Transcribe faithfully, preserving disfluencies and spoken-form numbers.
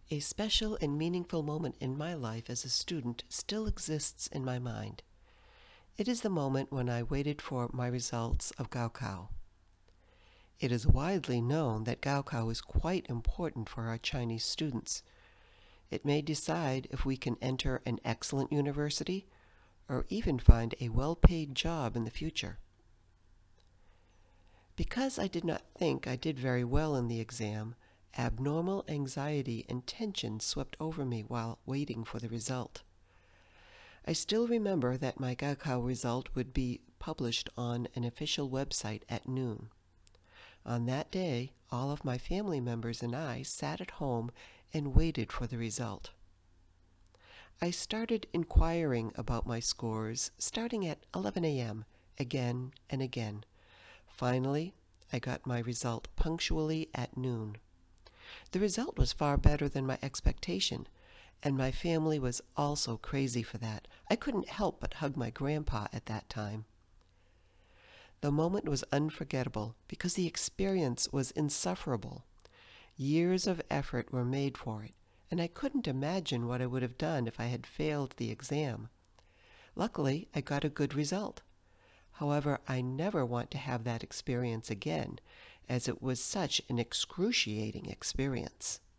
A special and meaningful moment in my life as a student still exists in my mind. It is the moment when I waited for my results of Gaokao. It is widely known that Gaokao is quite important for our Chinese students. It may decide if we can enter an excellent university or even find a well-paid job in the future. Because I did not think I did very well in the exam, abnormal anxiety and tension swept over me while waiting for the result. I still remember that my Gaokao result would be published on an official website at noon. On that day, all of my family members and I sat at home and waited for the result. I started inquiring about my scores starting at eleven a.m. again and again. Finally, I got my result punctually at noon. The result was far better than my expectation, and my family was also crazy for that. I couldn't help but hug my grandpa at that time. The moment was unforgettable because the experience was insufferable. Years of effort were made for it, and I couldn't imagine what I would have done if I had failed the exam. Luckily, I got a good result. However, I never want to have that experience again, as it was such an excruciating experience.